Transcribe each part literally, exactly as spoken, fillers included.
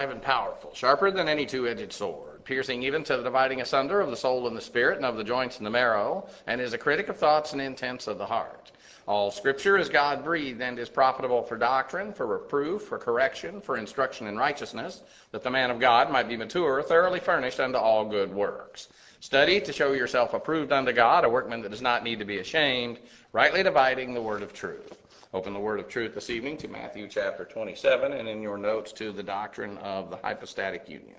And powerful, sharper than any two-edged sword, piercing even to the dividing asunder of the soul and the spirit and of the joints and the marrow, and is a critic of thoughts and intents of the heart. All Scripture is God-breathed and is profitable for doctrine, for reproof, for correction, for instruction in righteousness, that the man of God might be mature, thoroughly furnished unto all good works. Study to show yourself approved unto God, a workman that does not need to be ashamed, rightly dividing the word of truth. Open the word of truth this evening to Matthew chapter twenty-seven, and in your notes to the doctrine of the hypostatic union.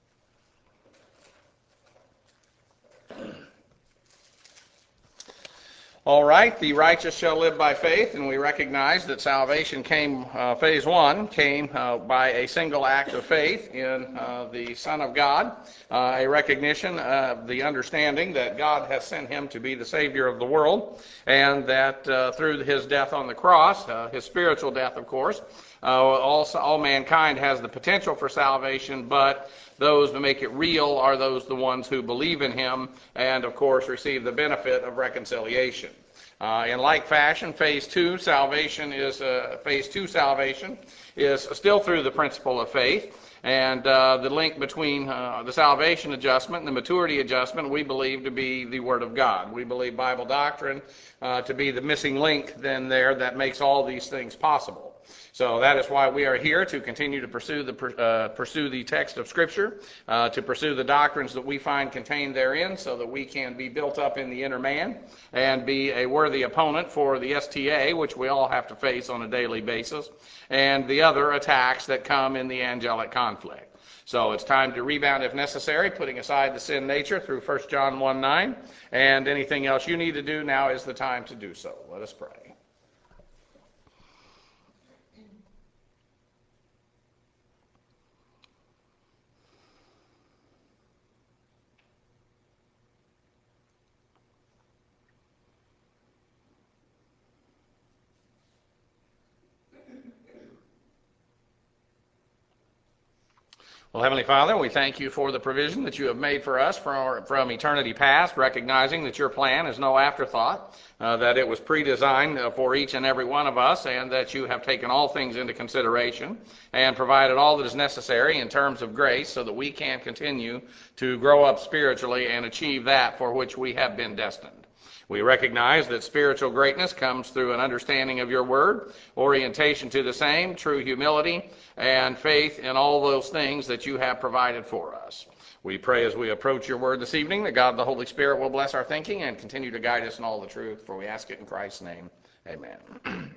All right, the righteous shall live by faith, and we recognize that salvation came, uh, phase one, came uh, by a single act of faith in uh, the Son of God, uh, a recognition of the understanding that God has sent him to be the Savior of the world, and that uh, through his death on the cross, uh, his spiritual death, of course, uh, all, all mankind has the potential for salvation, but those who make it real are those the ones who believe in him and, of course, receive the benefit of reconciliation. Uh, in like fashion, phase two salvation is uh, phase two salvation is still through the principle of faith, and uh, the link between uh, the salvation adjustment and the maturity adjustment we believe to be the Word of God. We believe Bible doctrine uh, to be the missing link then there that makes all these things possible. So that is why we are here, to continue to pursue the uh, pursue the text of Scripture, uh, to pursue the doctrines that we find contained therein, so that we can be built up in the inner man and be a worthy opponent for the S T A, which we all have to face on a daily basis, and the other attacks that come in the angelic conflict. So it's time to rebound if necessary, putting aside the sin nature through First John one nine, and anything else you need to do, now is the time to do so. Let us pray. Well, Heavenly Father, we thank you for the provision that you have made for us from, from eternity past, recognizing that your plan is no afterthought, uh, that it was pre-designed uh, for each and every one of us, and that you have taken all things into consideration and provided all that is necessary in terms of grace so that we can continue to grow up spiritually and achieve that for which we have been destined. We recognize that spiritual greatness comes through an understanding of your word, orientation to the same, true humility, and faith in all those things that you have provided for us. We pray as we approach your word this evening that God the Holy Spirit will bless our thinking and continue to guide us in all the truth, for we ask it in Christ's name. Amen.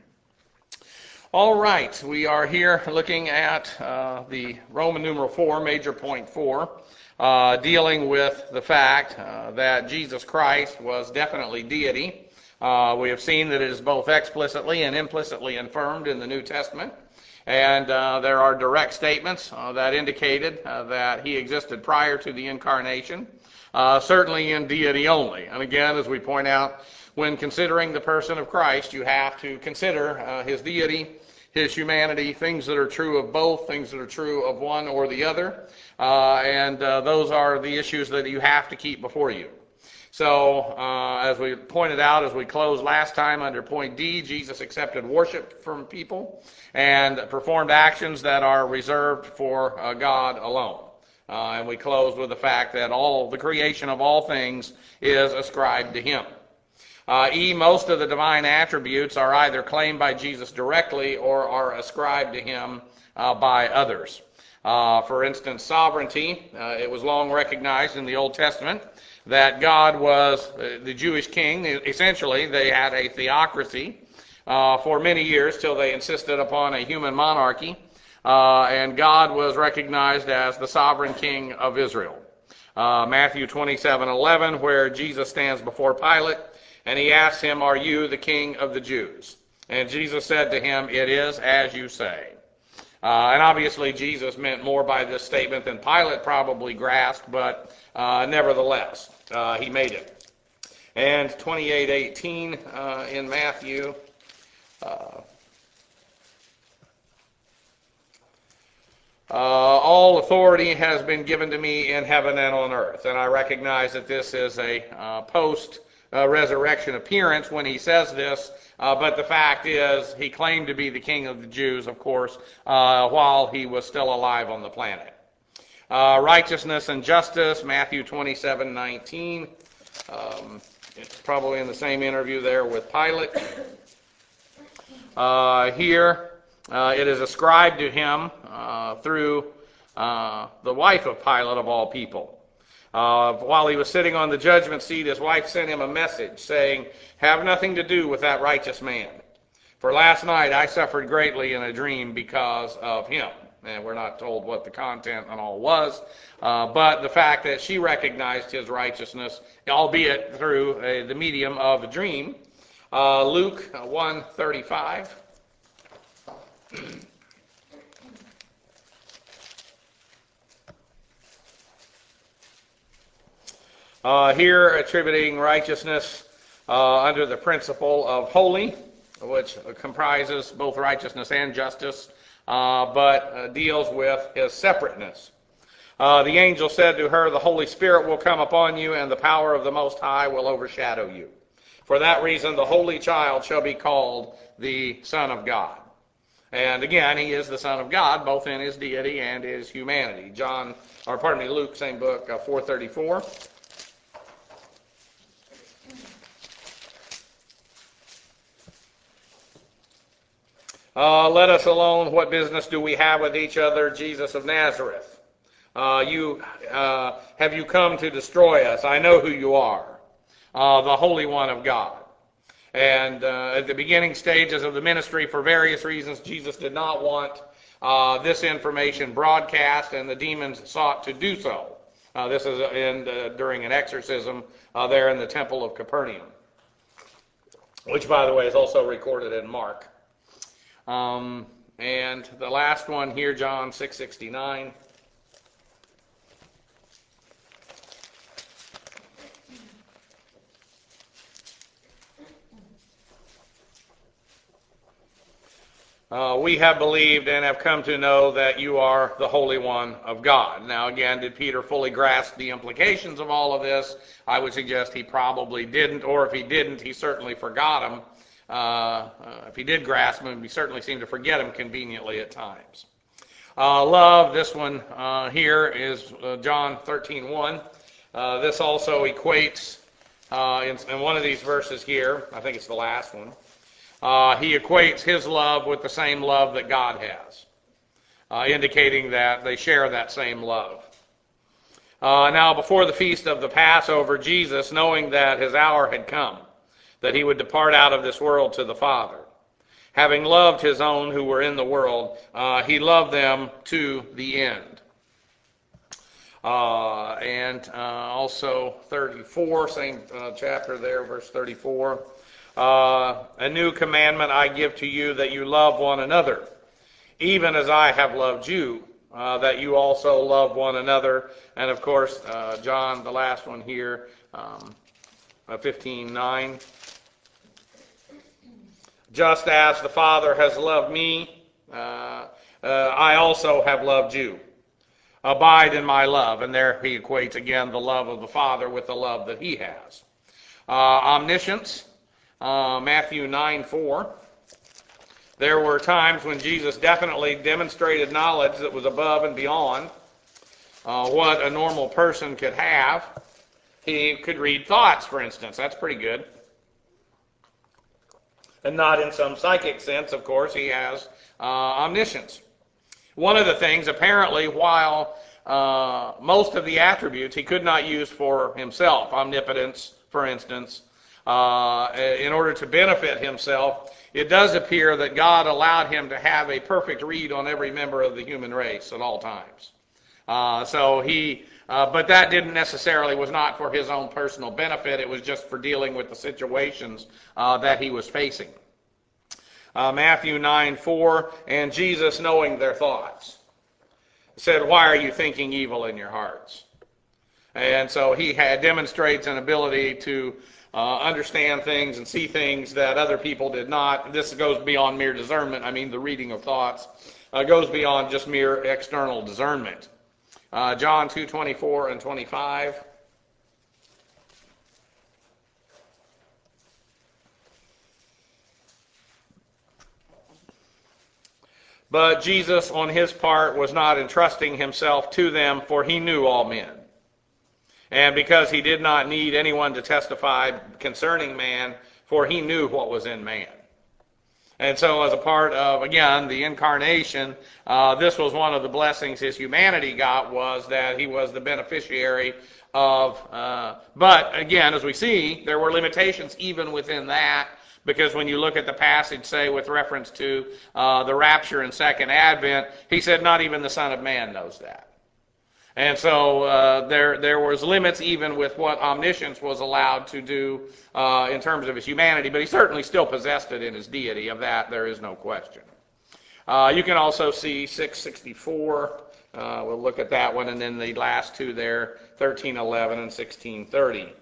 All right, we are here looking at uh, the Roman numeral four, major point four. Uh, dealing with the fact uh, that Jesus Christ was definitely deity. Uh, we have seen that it is both explicitly and implicitly affirmed in the New Testament. And uh, there are direct statements uh, that indicated uh, that he existed prior to the incarnation, uh, certainly in deity only. And again, as we point out, when considering the person of Christ, you have to consider uh, his deity, his humanity, things that are true of both, things that are true of one or the other. Uh, and uh, those are the issues that you have to keep before you. So, uh, as we pointed out as we closed last time under point D, Jesus accepted worship from people and performed actions that are reserved for uh, God alone. Uh, and we closed with the fact that all the creation of all things is ascribed to him. Uh, e, most of the divine attributes are either claimed by Jesus directly or are ascribed to him uh, by others. Uh, for instance, sovereignty. Uh, it was long recognized in the Old Testament that God was uh, the Jewish king. Essentially, they had a theocracy uh, for many years till they insisted upon a human monarchy. Uh, and God was recognized as the sovereign king of Israel. Uh, Matthew twenty-seven eleven, where Jesus stands before Pilate, and he asks him, "Are you the king of the Jews?" And Jesus said to him, "It is as you say." Uh, and obviously Jesus meant more by this statement than Pilate probably grasped, but uh, nevertheless, uh, he made it. And twenty-eight eighteen uh, in Matthew, uh, uh, all authority has been given to me in heaven and on earth. And I recognize that this is a uh, post uh, resurrection appearance when he says this, uh, but the fact is he claimed to be the king of the Jews, of course, uh, while he was still alive on the planet. Uh, righteousness and justice, Matthew twenty-seven nineteen. Um, it's probably in the same interview there with Pilate. Uh, here, uh, it is ascribed to him uh, through uh, the wife of Pilate, of all people. Uh, while he was sitting on the judgment seat, his wife sent him a message saying, "Have nothing to do with that righteous man. For last night I suffered greatly in a dream because of him." And we're not told what the content and all was, uh, but the fact that she recognized his righteousness, albeit through uh, the medium of a dream. Uh, Luke one thirty-five. Uh, here, attributing righteousness uh, under the principle of holy, which comprises both righteousness and justice, uh, but uh, deals with his separateness. Uh, the angel said to her, "The Holy Spirit will come upon you, and the power of the Most High will overshadow you. For that reason, the Holy Child shall be called the Son of God." And again, he is the Son of God, both in his deity and his humanity. John, or pardon me, Luke, same book, uh, four thirty-four. Uh, let us alone. What business do we have with each other, Jesus of Nazareth? Uh, you uh, have you come to destroy us? I know who you are, uh, the Holy One of God. And uh, at the beginning stages of the ministry, for various reasons, Jesus did not want uh, this information broadcast, and the demons sought to do so. Uh, this is in, uh, during an exorcism uh, there in the Temple of Capernaum, which, by the way, is also recorded in Mark. Um, and the last one here, John six sixty-nine. Uh, we have believed and have come to know that you are the Holy One of God. Now, again, did Peter fully grasp the implications of all of this? I would suggest he probably didn't, or if he didn't, he certainly forgot them. Uh, uh, if he did grasp them, he certainly seemed to forget them conveniently at times. Uh, love, this one uh, here is uh, John thirteen one. Uh, this also equates uh, in, in one of these verses here, I think it's the last one, uh, he equates his love with the same love that God has, uh, indicating that they share that same love. Uh, now, before the feast of the Passover, Jesus, knowing that his hour had come, that he would depart out of this world to the Father, having loved his own who were in the world, uh, he loved them to the end. Uh, and uh, also thirty-four, same uh, chapter there, verse thirty-four. Uh, a new commandment I give to you, that you love one another, even as I have loved you, uh, that you also love one another. And of course, uh, John, the last one here, um, fifteen nine. Just as the Father has loved me, uh, uh, I also have loved you. Abide in my love. And there he equates again the love of the Father with the love that he has. Uh, omniscience, uh, Matthew nine four. There were times when Jesus definitely demonstrated knowledge that was above and beyond uh, what a normal person could have. He could read thoughts, for instance. That's pretty good. And not in some psychic sense, of course. He has uh, omniscience. One of the things, apparently, while uh, most of the attributes he could not use for himself, omnipotence, for instance, uh, in order to benefit himself, it does appear that God allowed him to have a perfect read on every member of the human race at all times. Uh, so he, uh, but that didn't necessarily, was not for his own personal benefit. It was just for dealing with the situations uh, that he was facing. Uh, Matthew nine four, and Jesus, knowing their thoughts, said, "Why are you thinking evil in your hearts?" And so he had, demonstrates an ability to uh, understand things and see things that other people did not. This goes beyond mere discernment. I mean, the reading of thoughts uh, goes beyond just mere external discernment. Uh, John two twenty-four and twenty-five. But Jesus, on his part, was not entrusting himself to them, for he knew all men. And because he did not need anyone to testify concerning man, for he knew what was in man. And so as a part of, again, the incarnation, uh, this was one of the blessings his humanity got, was that he was the beneficiary of, uh, but again, as we see, there were limitations even within that, because when you look at the passage, say, with reference to uh, the rapture and second advent, he said not even the Son of Man knows that. And so uh, there there was limits even with what omniscience was allowed to do uh, in terms of his humanity, but he certainly still possessed it in his deity. Of that, there is no question. Uh, you can also see six sixty-four. Uh, we'll look at that one, and then the last two there, thirteen eleven and sixteen thirty.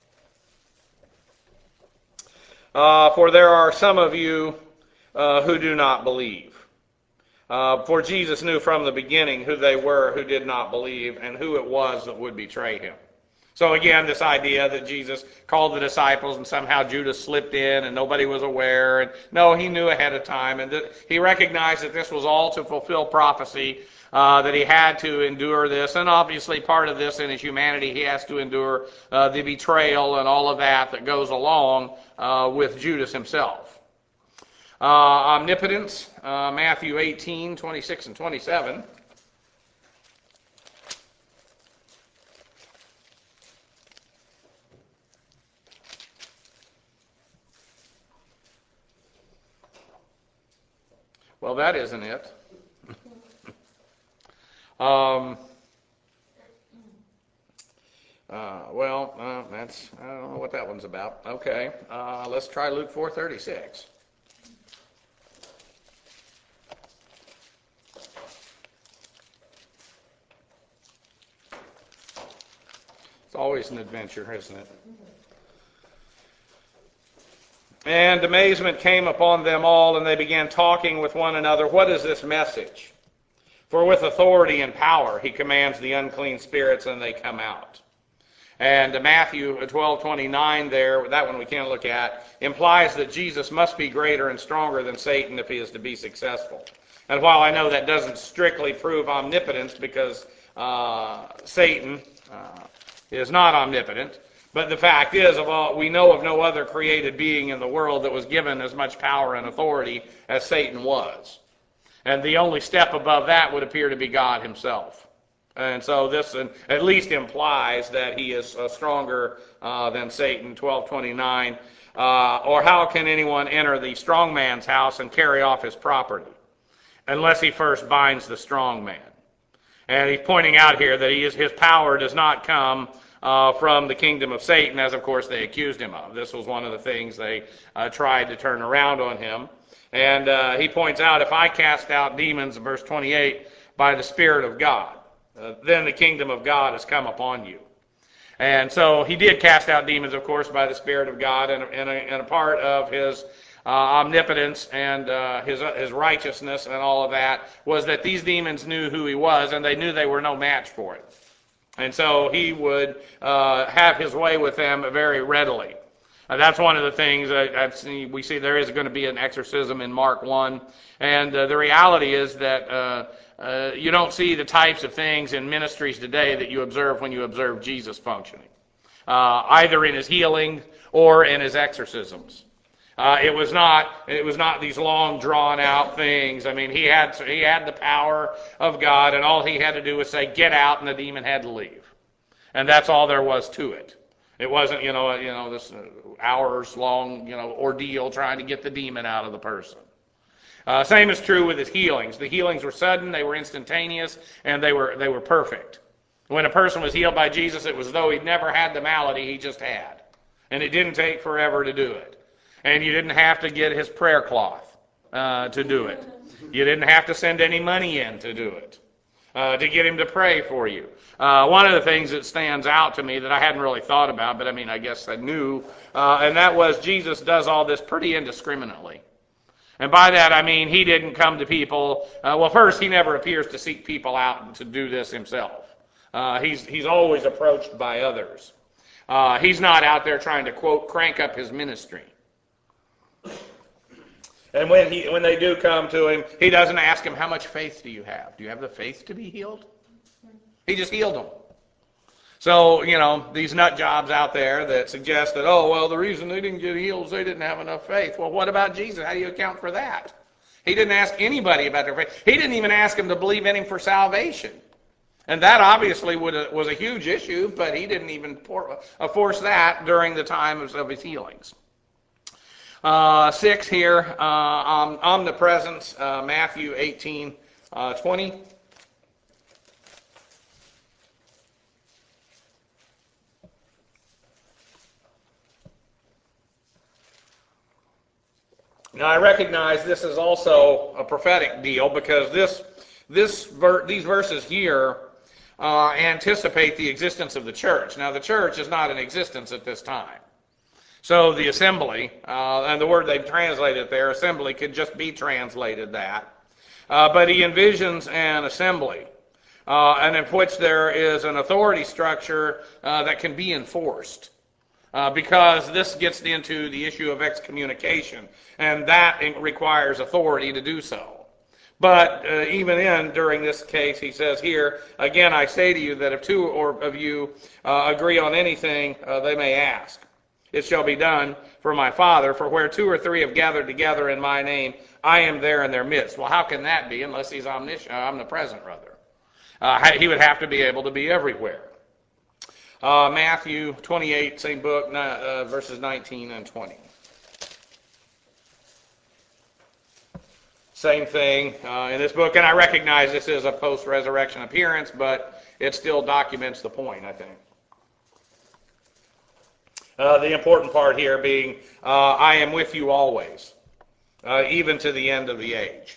Uh, for there are some of you uh, who do not believe. Uh, for Jesus knew from the beginning who they were who did not believe and who it was that would betray him. So again, this idea that Jesus called the disciples and somehow Judas slipped in and nobody was aware. And no, he knew ahead of time, and that he recognized that this was all to fulfill prophecy, uh, that he had to endure this. And obviously part of this in his humanity, he has to endure uh, the betrayal and all of that that goes along uh, with Judas himself. Uh, omnipotence, uh, Matthew eighteen, twenty-six and twenty-seven. Well, that isn't it. um, uh, well, uh, that's, I don't know what that one's about. Okay, uh, let's try Luke four thirty-six. It's always an adventure, isn't it? And amazement came upon them all, and they began talking with one another, what is this message? For with authority and power he commands the unclean spirits, and they come out. And Matthew twelve twenty-nine there, that one we can't look at, implies that Jesus must be greater and stronger than Satan if he is to be successful. And while I know that doesn't strictly prove omnipotence, because uh, Satan uh, is not omnipotent, but the fact is, of all, we know of no other created being in the world that was given as much power and authority as Satan was. And the only step above that would appear to be God himself. And so this at least implies that he is uh, stronger uh, than Satan, twelve twenty-nine. Uh, or how can anyone enter the strong man's house and carry off his property unless he first binds the strong man? And he's pointing out here that he is, his power does not come uh, from the kingdom of Satan, as of course they accused him of. This was one of the things they uh, tried to turn around on him. And uh, he points out, if I cast out demons, verse twenty-eight, by the Spirit of God, uh, then the kingdom of God has come upon you. And so he did cast out demons, of course, by the Spirit of God, and, and, a, and a part of his uh, omnipotence and uh, his, uh, his righteousness and all of that was that these demons knew who he was, and they knew they were no match for him. And so he would uh, have his way with them very readily. Uh, that's one of the things that I've seen, we see there is going to be an exorcism in Mark one. And uh, the reality is that uh, uh, you don't see the types of things in ministries today that you observe when you observe Jesus functioning, uh, either in his healing or in his exorcisms. Uh, it was not it was not these long drawn out things. I mean, he had he had the power of God, and all he had to do was say, "Get out," and the demon had to leave. And that's all there was to it. It wasn't, you know, you know, this hours long, you know, ordeal trying to get the demon out of the person. Uh, same is true with his healings. The healings were sudden, they were instantaneous, and they were they were perfect. When a person was healed by Jesus, it was as though he'd never had the malady, he just had. And it didn't take forever to do it. And you didn't have to get his prayer cloth uh, to do it. You didn't have to send any money in to do it, uh, to get him to pray for you. Uh, one of the things that stands out to me that I hadn't really thought about, but I mean, I guess I knew, uh, and that was Jesus does all this pretty indiscriminately. And by that I mean he didn't come to people, uh, well first he never appears to seek people out to do this himself. Uh, he's, he's always approached by others. Uh, he's not out there trying to, quote, crank up his ministry. And when he when they do come to him, he doesn't ask him, how much faith do you have? Do you have the faith to be healed? He just healed them. So, you know, these nut jobs out there that suggest that, oh, well, the reason they didn't get healed is they didn't have enough faith. Well, what about Jesus? How do you account for that? He didn't ask anybody about their faith. He didn't even ask them to believe in him for salvation. And that obviously would, was a huge issue, but he didn't even pour, uh, force that during the times of his healings. Uh, six here, uh, um, omnipresence, uh, Matthew eighteen, uh, twenty. Now I recognize this is also a prophetic deal because this, this ver- these verses here uh, anticipate the existence of the church. Now the church is not in existence at this time. So the assembly, uh, and the word they've translated there, assembly, could just be translated that. Uh, but he envisions an assembly, uh, and in which there is an authority structure uh, that can be enforced. Uh, because this gets into the issue of excommunication, and that requires authority to do so. But uh, even in, during this case, he says here, again, I say to you that if two or of you uh, agree on anything, uh, they may ask. It shall be done for my Father, for where two or three have gathered together in my name, I am there in their midst. Well, how can that be unless he's omniscient, omnipresent, rather? Uh, he would have to be able to be everywhere. Uh, Matthew twenty-eight, same book, uh, verses nineteen and twenty. Same thing uh, in this book, and I recognize this is a post-resurrection appearance, but it still documents the point, I think. Uh, the important part here being, uh, I am with you always, uh, even to the end of the age.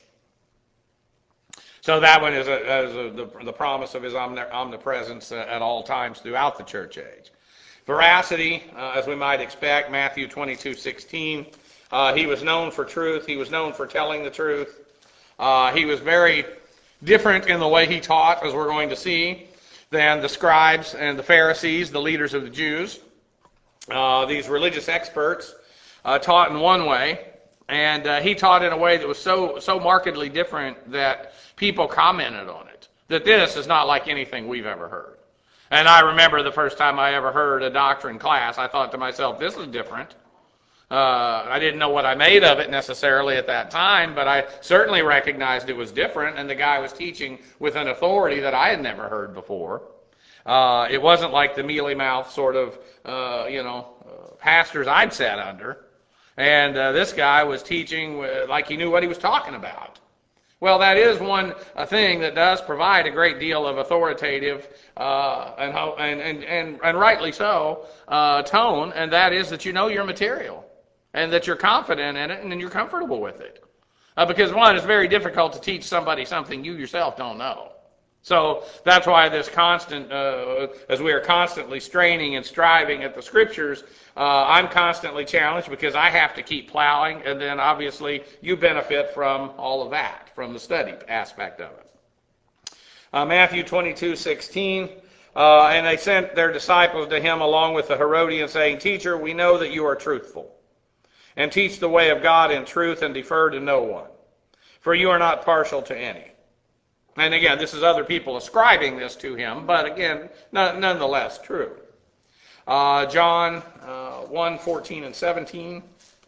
So that one is, a, is a, the, the promise of his omnipresence at all times throughout the church age. Veracity, uh, as we might expect, Matthew twenty-two sixteen. Uh, he was known for truth. He was known for telling the truth. Uh, he was very different in the way he taught, as we're going to see, than the scribes and the Pharisees, the leaders of the Jews. Uh, these religious experts uh, taught in one way, and uh, he taught in a way that was so so markedly different that people commented on it, that this is not like anything we've ever heard. And I remember the first time I ever heard a doctrine class, I thought to myself, this is different. Uh, I didn't know what I made of it necessarily at that time, but I certainly recognized it was different, and the guy was teaching with an authority that I had never heard before. Uh, it wasn't like the mealy-mouthed sort of, uh, you know, uh, pastors I'd sat under. And uh, this guy was teaching like he knew what he was talking about. Well, that is one a thing that does provide a great deal of authoritative uh, and, and, and, and, and rightly so uh, tone, and that is that you know your material and that you're confident in it and then you're comfortable with it. Uh, because, one, it's very difficult to teach somebody something you yourself don't know. So that's why this constant, uh, as we are constantly straining and striving at the Scriptures, uh, I'm constantly challenged because I have to keep plowing, and then obviously you benefit from all of that, from the study aspect of it. Uh, Matthew twenty-two sixteen, uh, and they sent their disciples to him along with the Herodians, saying, Teacher, we know that you are truthful, and teach the way of God in truth, and defer to no one, for you are not partial to any. And again, this is other people ascribing this to him, but again, nonetheless true. Uh, John uh, one, fourteen and seventeen.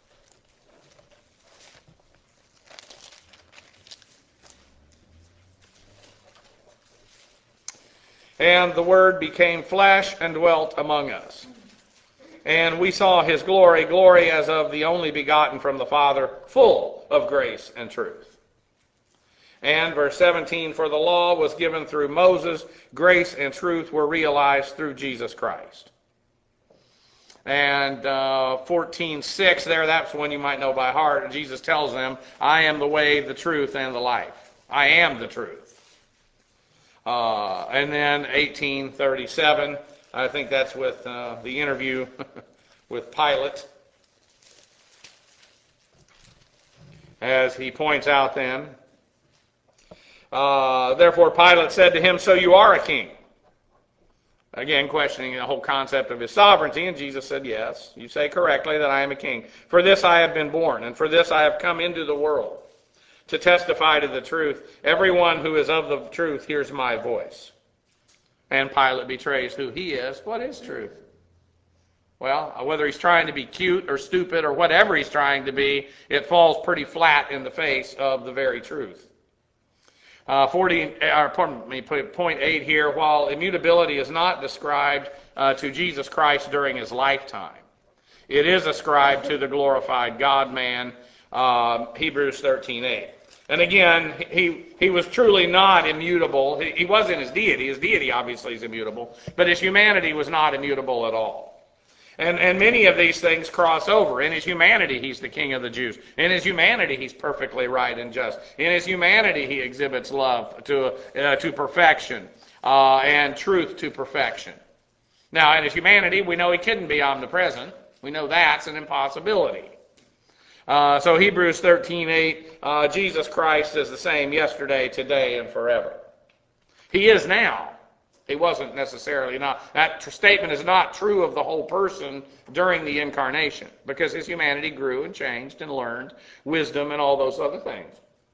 And the Word became flesh and dwelt among us. And we saw his glory, glory as of the only begotten from the Father, full of grace and truth. And verse seventeen, for the law was given through Moses, grace and truth were realized through Jesus Christ. And uh, fourteen six there, that's one you might know by heart. Jesus tells them, I am the way, the truth, and the life. I am the truth. Uh, and then eighteen thirty-seven, I think that's with uh, the interview with Pilate. As he points out then, Uh, therefore Pilate said to him, so you are a king. Again, questioning the whole concept of his sovereignty, and Jesus said, yes, you say correctly that I am a king. For this I have been born, and for this I have come into the world, to testify to the truth. Everyone who is of the truth hears my voice. And Pilate betrays who he is. What is truth? Well, whether he's trying to be cute or stupid or whatever he's trying to be, it falls pretty flat in the face of the very truth. Uh, forty, or pardon me, point eight here, while immutability is not described uh, to Jesus Christ during his lifetime, it is ascribed to the glorified God-man, uh, Hebrews thirteen eight. And again, he, he was truly not immutable. He, he was in his deity. His deity obviously is immutable, but his humanity was not immutable at all. And, and many of these things cross over. In his humanity, he's the King of the Jews. In his humanity, he's perfectly right and just. In his humanity, he exhibits love to, uh, to perfection uh, and truth to perfection. Now, in his humanity, we know he couldn't be omnipresent. We know that's an impossibility. Uh, so Hebrews thirteen eight, uh, Jesus Christ is the same yesterday, today, and forever. He is now. He wasn't necessarily not. That statement is not true of the whole person during the incarnation, because his humanity grew and changed and learned wisdom and all those other things.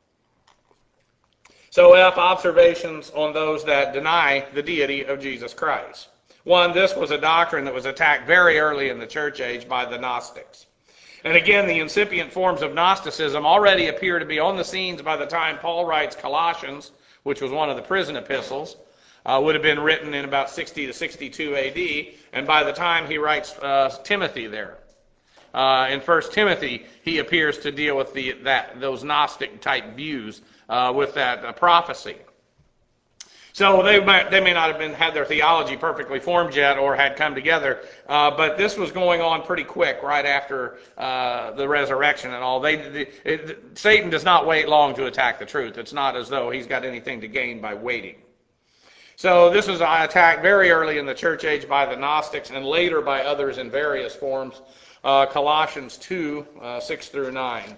So F, observations on those that deny the deity of Jesus Christ. One, this was a doctrine that was attacked very early in the church age by the Gnostics. And again, the incipient forms of Gnosticism already appear to be on the scenes by the time Paul writes Colossians, which was one of the prison epistles. Uh, would have been written in about sixty to sixty-two A D, and by the time he writes uh, Timothy there. Uh, in First Timothy, he appears to deal with the that those Gnostic-type views uh, with that uh, prophecy. So they might, they may not have been had their theology perfectly formed yet or had come together, uh, but this was going on pretty quick right after uh, the resurrection and all. They, they it, Satan does not wait long to attack the truth. It's not as though he's got anything to gain by waiting. So this was attacked very early in the church age by the Gnostics and later by others in various forms. Uh, Colossians two, uh, six through nine.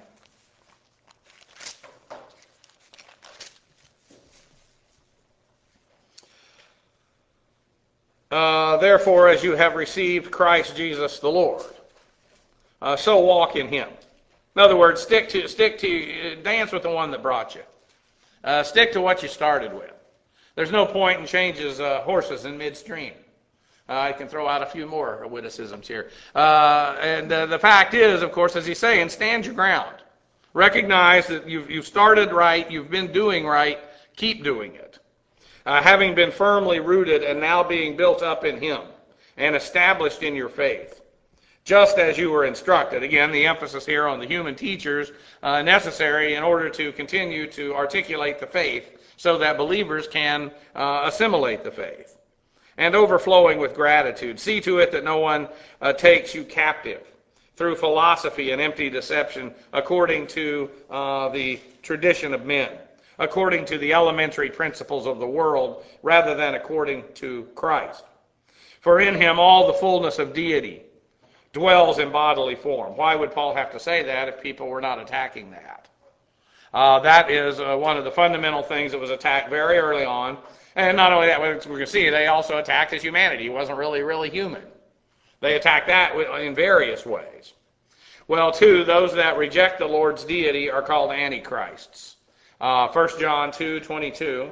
Uh, Therefore, as you have received Christ Jesus the Lord, uh, so walk in him. In other words, stick to, stick to, uh, dance with the one that brought you. Uh, stick to what you started with. There's no point in changes uh, horses in midstream. Uh, I can throw out a few more witticisms here. Uh, and uh, the fact is, of course, as he's saying, stand your ground. Recognize that you've, you've started right, you've been doing right, keep doing it. Uh, having been firmly rooted and now being built up in him and established in your faith, just as you were instructed. Again, the emphasis here on the human teachers uh, necessary in order to continue to articulate the faith so that believers can uh, assimilate the faith. And overflowing with gratitude. See to it that no one uh, takes you captive through philosophy and empty deception according to uh, the tradition of men, according to the elementary principles of the world, rather than according to Christ. For in him all the fullness of deity dwells in bodily form. Why would Paul have to say that if people were not attacking that? Uh, that is uh, one of the fundamental things that was attacked very early on. And not only that, we're going to see, they also attacked his humanity. He wasn't really, really human. They attacked that in various ways. Well, two, those that reject the Lord's deity are called antichrists. Uh, First John two twenty-two.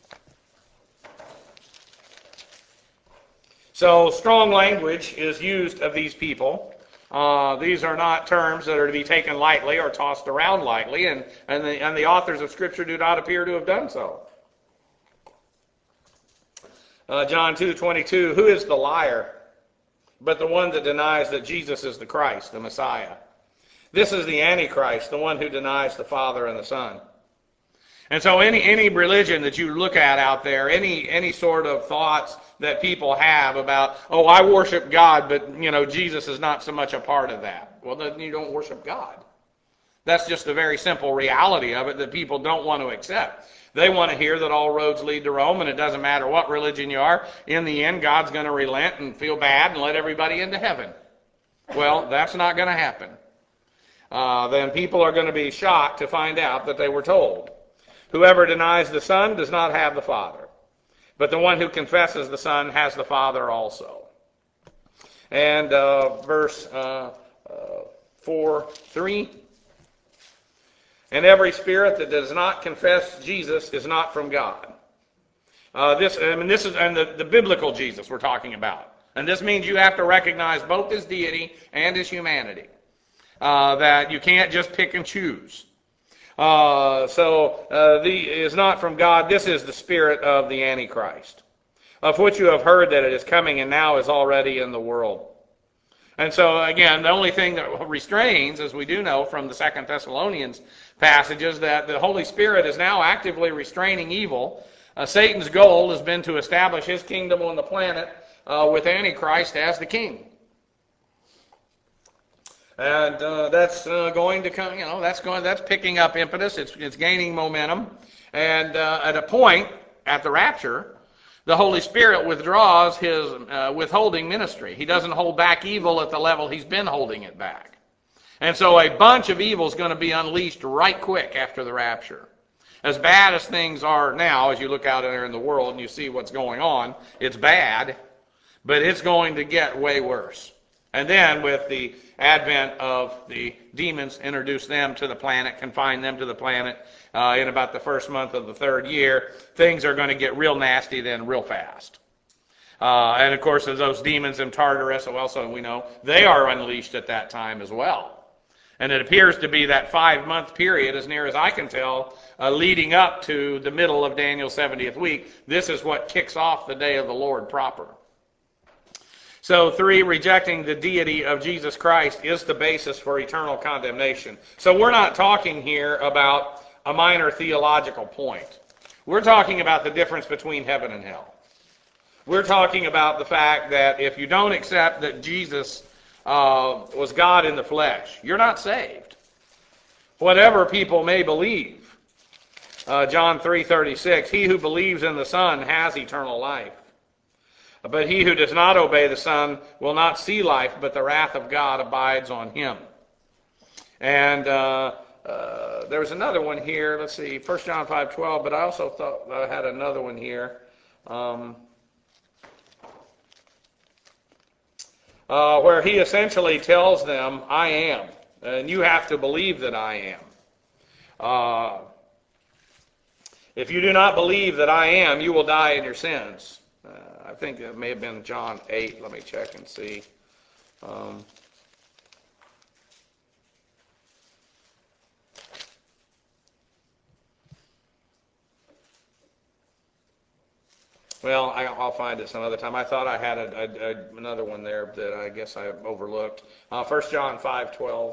So strong language is used of these people. Uh, these are not terms that are to be taken lightly or tossed around lightly, and, and, the, and the authors of Scripture do not appear to have done so. Uh, John two twenty-two, who is the liar but the one that denies that Jesus is the Christ, the Messiah? This is the Antichrist, the one who denies the Father and the Son. And so any any religion that you look at out there, any any sort of thoughts that people have about, oh, I worship God, but, you know, Jesus is not so much a part of that. Well, then you don't worship God. That's just a very simple reality of it that people don't want to accept. They want to hear that all roads lead to Rome, and it doesn't matter what religion you are. In the end, God's going to relent and feel bad and let everybody into heaven. Well, that's not going to happen. Uh, then people are going to be shocked to find out that they were told. Whoever denies the Son does not have the Father. but the one who confesses the Son has the Father also. And uh, verse uh, uh, four, three. And every spirit that does not confess Jesus is not from God. Uh, this, I mean, this is and the, the biblical Jesus we're talking about. And this means you have to recognize both his deity and his humanity. Uh, that you can't just pick and choose. Uh, so uh, the is not from God. This is the spirit of the Antichrist, of which you have heard that it is coming and now is already in the world. And so, again, the only thing that restrains, as we do know from the Second Thessalonians passages, that the Holy Spirit is now actively restraining evil. Uh, Satan's goal has been to establish his kingdom on the planet uh, with Antichrist as the king. And uh, that's uh, going to come, you know, that's going, that's picking up impetus. It's, it's gaining momentum. And uh, at a point, at the rapture, the Holy Spirit withdraws his uh, withholding ministry. He doesn't hold back evil at the level he's been holding it back. And so a bunch of evil is going to be unleashed right quick after the rapture. As bad as things are now, as you look out there in the world and you see what's going on, it's bad, but it's going to get way worse. And then with the advent of the demons, introduce them to the planet, confine them to the planet uh, in about the first month of the third year, things are going to get real nasty then real fast. Uh, and of course, as those demons in Tartarus, also we know, they are unleashed at that time as well. And it appears to be that five-month period, as near as I can tell, uh, leading up to the middle of Daniel's seventieth week. This is what kicks off the day of the Lord proper. So three, rejecting the deity of Jesus Christ is the basis for eternal condemnation. So we're not talking here about a minor theological point. We're talking about the difference between heaven and hell. We're talking about the fact that if you don't accept that Jesus uh, was God in the flesh, you're not saved. Whatever people may believe. Uh, John three thirty-six, he who believes in the Son has eternal life. But he who does not obey the Son will not see life, but the wrath of God abides on him. And uh, uh, there was another one here. Let's see, First John five twelve, but I also thought I had another one here. Um, uh, where he essentially tells them, I am. And you have to believe that I am. Uh, if you do not believe that I am, you will die in your sins. Uh, I think it may have been John eight. Let me check and see. Um, well, I, I'll find it some other time. I thought I had a, a, a, another one there that I guess I overlooked. Uh, First John five twelve.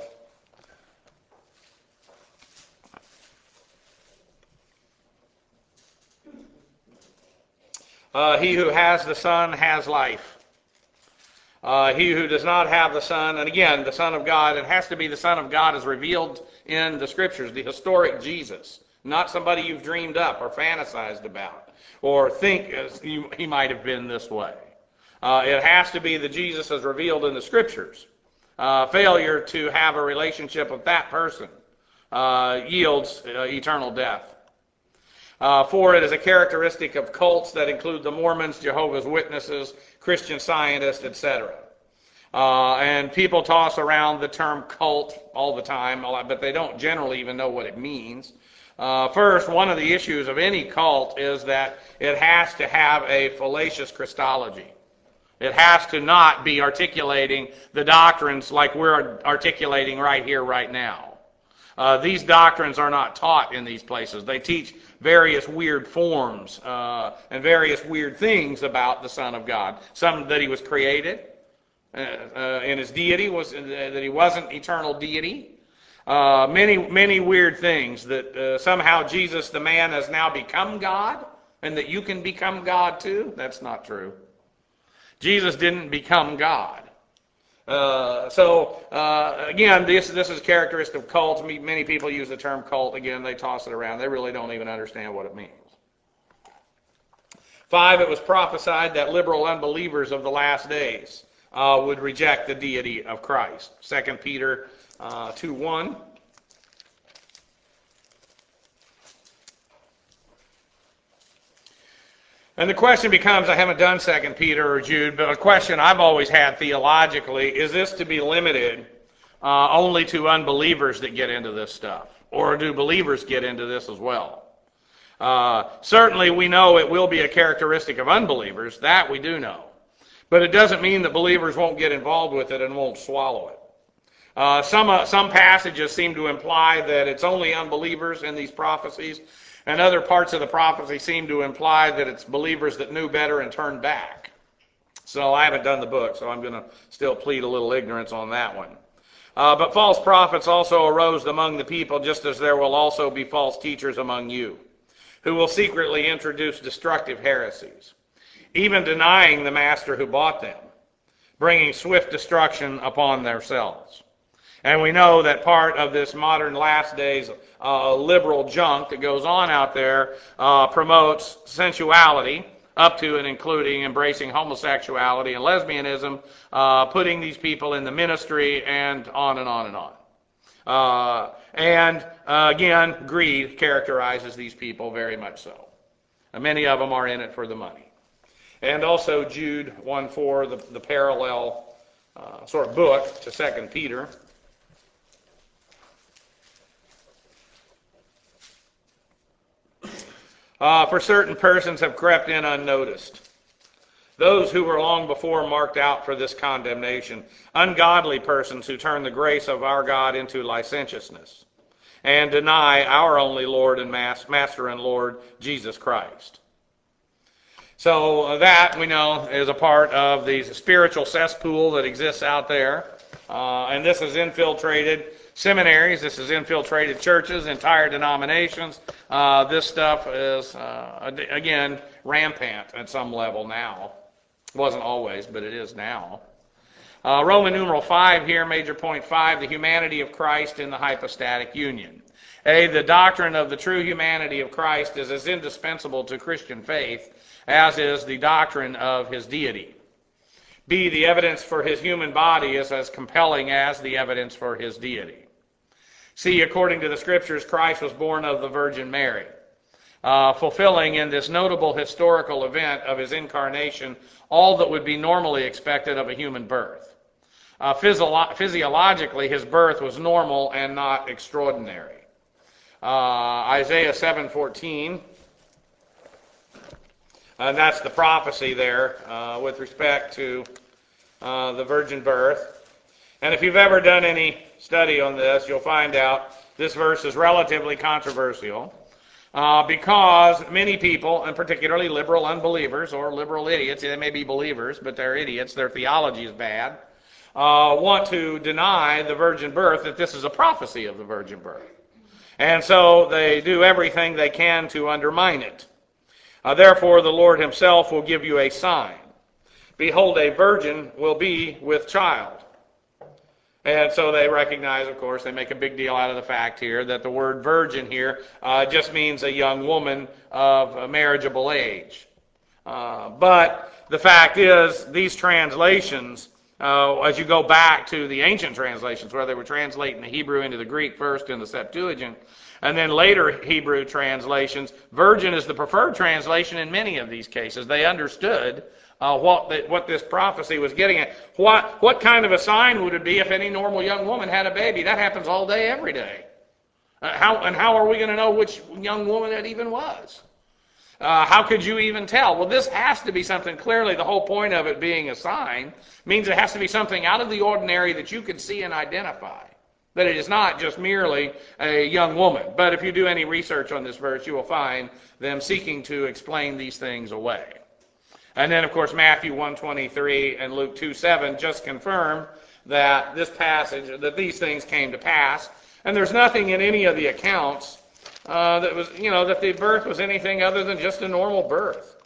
Uh, he who has the Son has life. Uh, he who does not have the Son, and again, the Son of God, it has to be the Son of God as revealed in the Scriptures, the historic Jesus, not somebody you've dreamed up or fantasized about or think as you, he might have been this way. Uh, it has to be the Jesus as revealed in the Scriptures. Uh, failure to have a relationship with that person uh, yields uh, eternal death. Uh, for it is a characteristic of cults that include the Mormons, Jehovah's Witnesses, Christian Scientists, et cetera. Uh, and people toss around the term cult all the time, but they don't generally even know what it means. Uh, first, one of the issues of any cult is that it has to have a fallacious Christology. It has to not be articulating the doctrines like we're articulating right here, right now. Uh, these doctrines are not taught in these places. They teach various weird forms uh, and various weird things about the Son of God. Some that he was created, uh, uh, and his deity was uh, that he wasn't eternal deity. Uh, many, many weird things that uh, somehow Jesus, the man, has now become God, and that you can become God too. That's not true. Jesus didn't become God. Uh, so, uh, again, this this is characteristic of cults. Many people use the term cult. Again, they toss it around. They really don't even understand what it means. Five, it was prophesied that liberal unbelievers of the last days uh, would reject the deity of Christ. Second Peter uh, two one. And the question becomes, I haven't done Second Peter or Jude, but a question I've always had theologically, is this to be limited uh, only to unbelievers that get into this stuff? Or do believers get into this as well? Uh, certainly we know it will be a characteristic of unbelievers. That we do know. But it doesn't mean that believers won't get involved with it and won't swallow it. Uh, some, uh, some passages seem to imply that it's only unbelievers in these prophecies, and other parts of the prophecy seem to imply that it's believers that knew better and turned back. So I haven't done the book, so I'm going to still plead a little ignorance on that one. Uh, but false prophets also arose among the people, just as there will also be false teachers among you, who will secretly introduce destructive heresies, even denying the master who bought them, bringing swift destruction upon themselves. And we know that part of this modern last days uh, liberal junk that goes on out there uh, promotes sensuality, up to and including embracing homosexuality and lesbianism, uh, putting these people in the ministry, and on and on and on. Uh, and uh, again, greed characterizes these people very much so. And many of them are in it for the money. And also Jude one four, the, the parallel uh, sort of book to Second Peter. Uh, for certain persons have crept in unnoticed, those who were long before marked out for this condemnation, ungodly persons who turn the grace of our God into licentiousness and deny our only Lord and Master and Lord, Jesus Christ. So uh, that, we know, is a part of the spiritual cesspool that exists out there. Uh, and this has infiltrated seminaries, this has infiltrated churches, entire denominations. Uh, this stuff is, uh, again, rampant at some level now. It wasn't always, but it is now. Uh, Roman numeral five here, major point five, the humanity of Christ in the hypostatic union. A, the doctrine of the true humanity of Christ is as indispensable to Christian faith as is the doctrine of his deity. B, the evidence for his human body is as compelling as the evidence for his deity. C, according to the Scriptures, Christ was born of the Virgin Mary, uh, fulfilling in this notable historical event of his incarnation all that would be normally expected of a human birth. Uh, physio- physiologically, his birth was normal and not extraordinary. Uh, Isaiah seven fourteen, and that's the prophecy there uh, with respect to uh, the virgin birth. And if you've ever done any study on this, you'll find out this verse is relatively controversial uh, because many people, and particularly liberal unbelievers or liberal idiots, they may be believers, but they're idiots, their theology is bad, uh, want to deny the virgin birth, that this is a prophecy of the virgin birth. And so they do everything they can to undermine it. Uh, therefore, the Lord himself will give you a sign. Behold, a virgin will be with child. And so they recognize, of course, they make a big deal out of the fact here that the word virgin here uh, just means a young woman of a marriageable age. Uh, but the fact is, these translations, uh, as you go back to the ancient translations, where they were translating the Hebrew into the Greek first in the Septuagint, and then later Hebrew translations, virgin is the preferred translation in many of these cases. They understood uh, what the, what this prophecy was getting at. What, what kind of a sign would it be if any normal young woman had a baby? That happens all day, every day. Uh, how, and how are we going to know which young woman it even was? Uh, how could you even tell? Well, this has to be something, clearly the whole point of it being a sign means it has to be something out of the ordinary that you can see and identify. That it is not just merely a young woman. But if you do any research on this verse, you will find them seeking to explain these things away. And then, of course, Matthew one twenty-three and Luke two seven just confirm that this passage, that these things came to pass. And there's nothing in any of the accounts uh, that was, you know, that the birth was anything other than just a normal birth.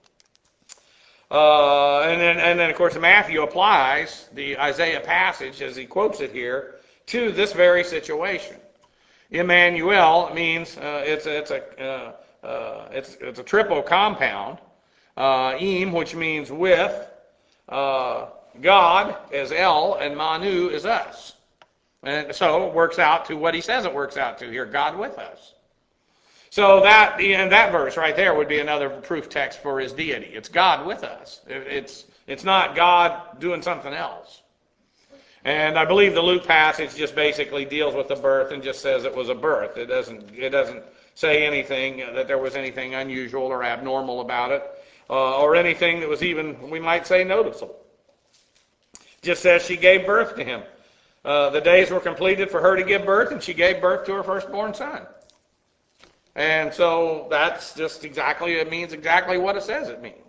Uh, and then, and then, of course, Matthew applies the Isaiah passage, as he quotes it here, to this very situation. Emmanuel means uh, it's it's a uh, uh, it's it's a triple compound. Uh, Em, which means with, uh, God is El, and Manu is us. And so it works out to what he says it works out to here, God with us. So that and that verse right there would be another proof text for his deity. It's God with us. It's it's not God doing something else. And I believe the Luke passage just basically deals with the birth and just says it was a birth. It doesn't it doesn't say anything that there was anything unusual or abnormal about it, uh, or anything that was even, we might say, noticeable. It just says she gave birth to him. Uh, the days were completed for her to give birth, and she gave birth to her firstborn son. And so that's just exactly, it means exactly what it says it means.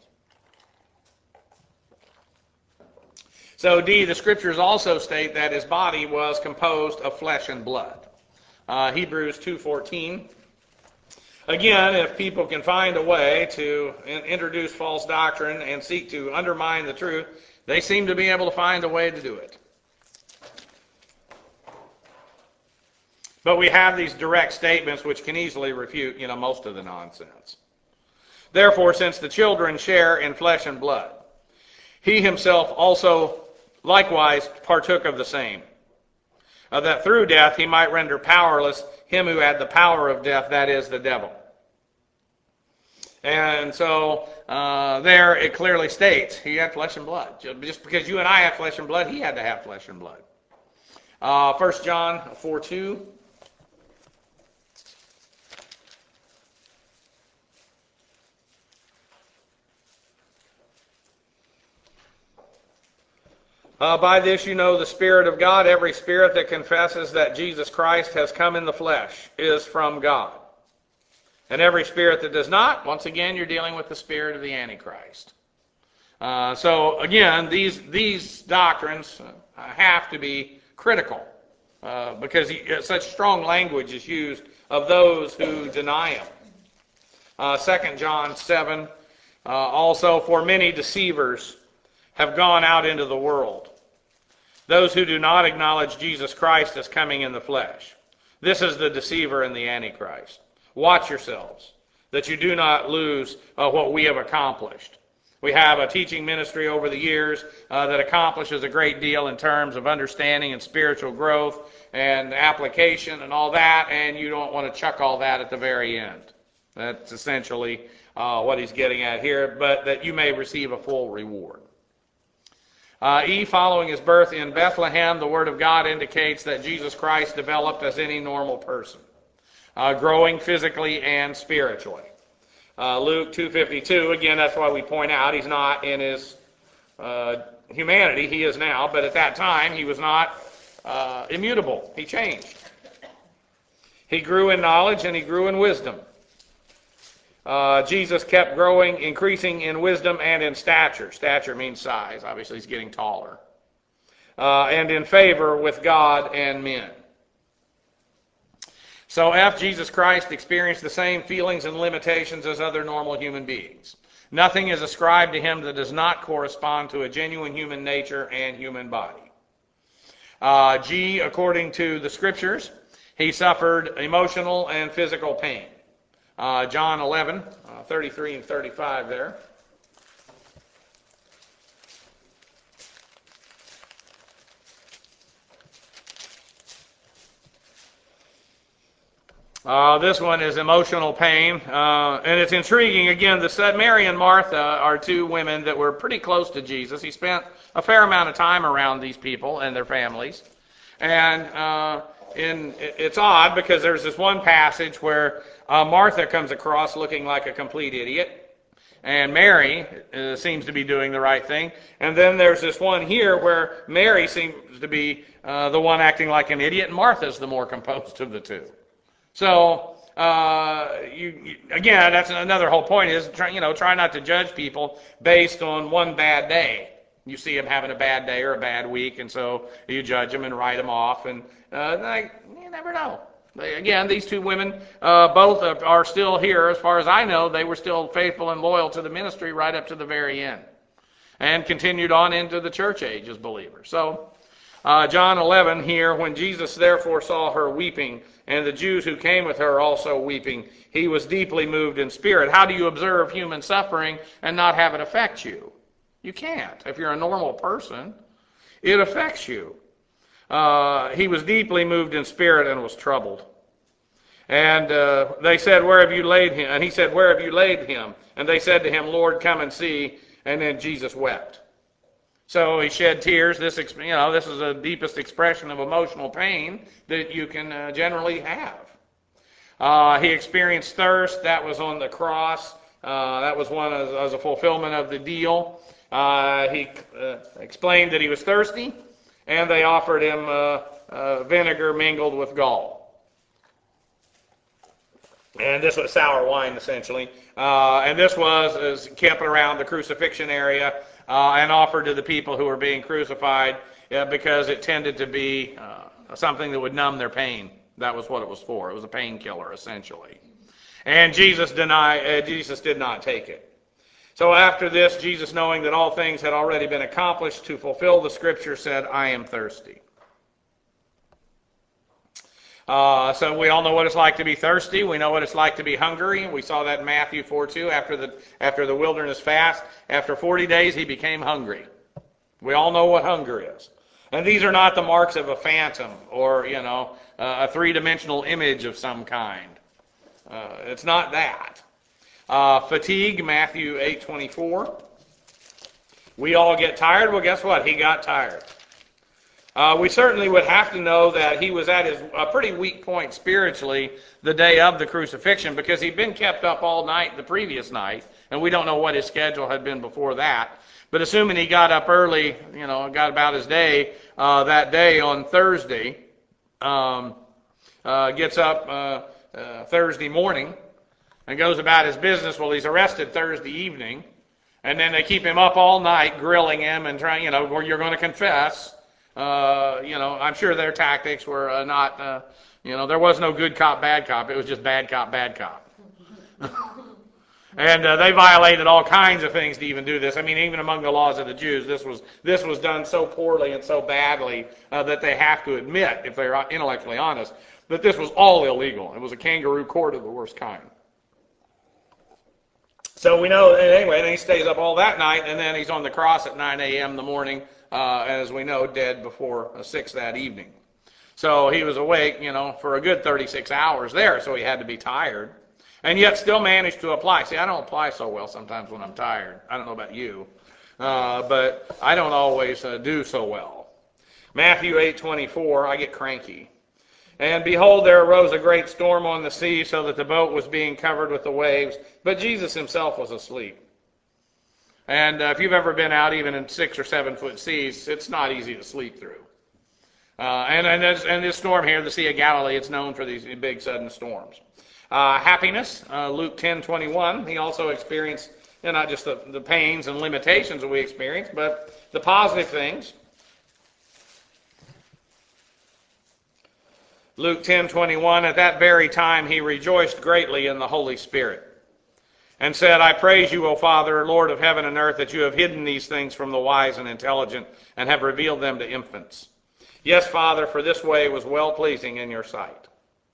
So D, the scriptures also state that his body was composed of flesh and blood. Uh, Hebrews two fourteen. Again, if people can find a way to in- introduce false doctrine and seek to undermine the truth, they seem to be able to find a way to do it. But we have these direct statements which can easily refute, you know, most of the nonsense. Therefore, since the children share in flesh and blood, he himself also likewise partook of the same, uh, that through death he might render powerless him who had the power of death, that is, the devil. And so uh, there it clearly states he had flesh and blood. Just because you and I have flesh and blood, he had to have flesh and blood. Uh, First John four two. Uh, by this you know the Spirit of God. Every spirit that confesses that Jesus Christ has come in the flesh is from God. And every spirit that does not, once again, you're dealing with the spirit of the Antichrist. Uh, so, again, these these doctrines uh, have to be critical uh, because he, such strong language is used of those who deny him. Uh, Second John seven, uh, also, for many deceivers have gone out into the world, those who do not acknowledge Jesus Christ as coming in the flesh. This is the deceiver and the Antichrist. Watch yourselves, that you do not lose uh, what we have accomplished. We have a teaching ministry over the years uh, that accomplishes a great deal in terms of understanding and spiritual growth and application and all that, and you don't want to chuck all that at the very end. That's essentially uh, what he's getting at here, but that you may receive a full reward. Uh, e, following his birth in Bethlehem, the Word of God indicates that Jesus Christ developed as any normal person, uh, growing physically and spiritually. Uh, Luke two fifty-two, again, that's why we point out he's not in his uh, humanity. He is now, but at that time he was not uh, immutable. He changed. He grew in knowledge and he grew in wisdom. Uh, Jesus kept growing, increasing in wisdom and in stature. Stature means size. Obviously, he's getting taller. Uh, and in favor with God and men. So F, Jesus Christ experienced the same feelings and limitations as other normal human beings. Nothing is ascribed to him that does not correspond to a genuine human nature and human body. Uh, G, according to the scriptures, he suffered emotional and physical pain. Uh, John eleven, uh, thirty-three and thirty-five there. Uh, this one is emotional pain, uh, and it's intriguing. Again, the Mary and Martha are two women that were pretty close to Jesus. He spent a fair amount of time around these people and their families. And uh, in, it's odd because there's this one passage where uh, Martha comes across looking like a complete idiot, and Mary uh, seems to be doing the right thing. And then there's this one here where Mary seems to be uh, the one acting like an idiot, and Martha's the more composed of the two. So, uh, you, you, again, that's another whole point is, try, you know, try not to judge people based on one bad day. You see them having a bad day or a bad week, and so you judge them and write them off, and uh, like, you never know. They, again, these two women, uh, both are still here. As far as I know, they were still faithful and loyal to the ministry right up to the very end, and continued on into the church age as believers. So, uh, John eleven here, when Jesus therefore saw her weeping, and the Jews who came with her also weeping, he was deeply moved in spirit. How do you observe human suffering and not have it affect you? You can't. If you're a normal person, it affects you. Uh, he was deeply moved in spirit and was troubled. And uh, they said, where have you laid him? And he said, where have you laid him? And they said to him, Lord, come and see. And then Jesus wept. So he shed tears. This, you know, this is the deepest expression of emotional pain that you can uh, generally have. Uh, he experienced thirst. That was on the cross. Uh, that was one as, as a fulfillment of the deal. Uh, he uh, explained that he was thirsty, and they offered him uh, uh, vinegar mingled with gall. And this was sour wine, essentially. Uh, and this was is kept around the crucifixion area uh, and offered to the people who were being crucified uh, because it tended to be uh, something that would numb their pain. That was what it was for. It was a painkiller, essentially. And Jesus denied. Uh, Jesus did not take it. So after this, Jesus, knowing that all things had already been accomplished to fulfill the Scripture, said, I am thirsty. Uh, so we all know what it's like to be thirsty. We know what it's like to be hungry. We saw that in Matthew four two. After the after the wilderness fast, after forty days, he became hungry. We all know what hunger is. And these are not the marks of a phantom or, you know, uh, a three-dimensional image of some kind. Uh, it's not that. Uh, fatigue, Matthew eight twenty-four. We all get tired. Well, guess what? He got tired. Uh, we certainly would have to know that he was at his a pretty weak point spiritually the day of the crucifixion because he'd been kept up all night the previous night, and we don't know what his schedule had been before that. But assuming he got up early, you know, got about his day uh, that day on Thursday, um, uh, gets up uh, uh, Thursday morning and goes about his business. Well, he's arrested Thursday evening, and then they keep him up all night grilling him and trying, you know, where you're going to confess. Uh, you know, I'm sure their tactics were uh, not, uh, you know, there was no good cop, bad cop. It was just bad cop, bad cop. And uh, they violated all kinds of things to even do this. I mean, even among the laws of the Jews, this was this was done so poorly and so badly uh, that they have to admit, if they're intellectually honest, that this was all illegal. It was a kangaroo court of the worst kind. So we know, anyway, then he stays up all that night, and then he's on the cross at nine a.m. in the morning, uh, as we know, dead before six that evening. So he was awake, you know, for a good thirty-six hours there, so he had to be tired, and yet still managed to apply. See, I don't apply so well sometimes when I'm tired. I don't know about you, uh, but I don't always uh, do so well. Matthew eight twenty-four, I get cranky. And behold, there arose a great storm on the sea, so that the boat was being covered with the waves, but Jesus himself was asleep. And uh, if you've ever been out even in six or seven foot seas, it's not easy to sleep through. Uh, and, and, this, and this storm here, the Sea of Galilee, it's known for these big sudden storms. Uh, happiness, uh, Luke ten twenty-one, he also experienced, you know, not just the, the pains and limitations that we experience, but the positive things. Luke ten twenty-one, at that very time he rejoiced greatly in the Holy Spirit, and said, I praise you, O Father, Lord of heaven and earth, that you have hidden these things from the wise and intelligent, and have revealed them to infants. Yes, Father, for this way was well-pleasing in your sight.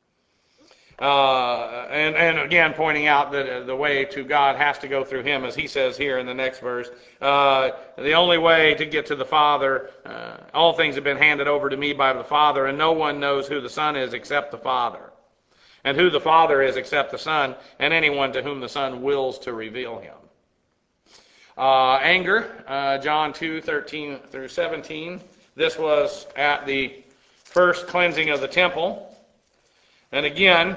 Uh, and, and again, pointing out that uh, the way to God has to go through him, as he says here in the next verse. Uh, the only way to get to the Father, uh, all things have been handed over to me by the Father, and no one knows who the Son is except the Father, and who the Father is except the Son, and anyone to whom the Son wills to reveal him. Uh, anger, uh, John two thirteen through seventeen. This was at the first cleansing of the temple. And again,